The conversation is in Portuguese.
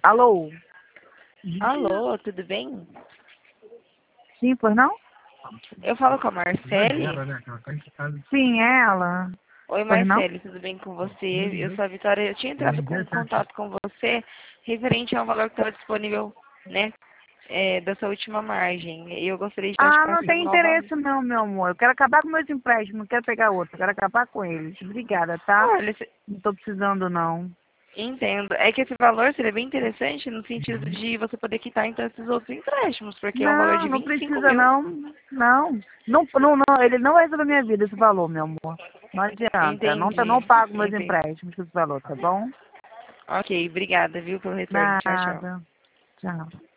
Alô? Alô, tudo bem? Sim, pois não? Eu falo com a Marcele. Sim, é ela. Oi, Pois não? Marcele, tudo bem com você? Eu sou a Vitória. Eu tinha entrado em contato com você referente ao valor que estava disponível, né? Da sua última margem. E eu gostaria de estar te Ah, não passando tem novamente. interesse não, meu amor. Eu quero acabar com meus empréstimos, não quero pegar outro. Eu quero acabar com eles. Obrigada, tá? Olha, Não tô precisando, não. entendo. É que esse valor seria bem interessante no sentido de você poder quitar então esses outros empréstimos, porque é um valor Não, de não 25 precisa, mil. não. Não. Não, ele não vai resolver minha vida, esse valor, meu amor. Não adianta. Entendi, Não pago meus entendi. empréstimos com esse valor, tá bom? Ok, obrigada, viu, pelo retorno. Tchau, tchau. Nada. Tchau.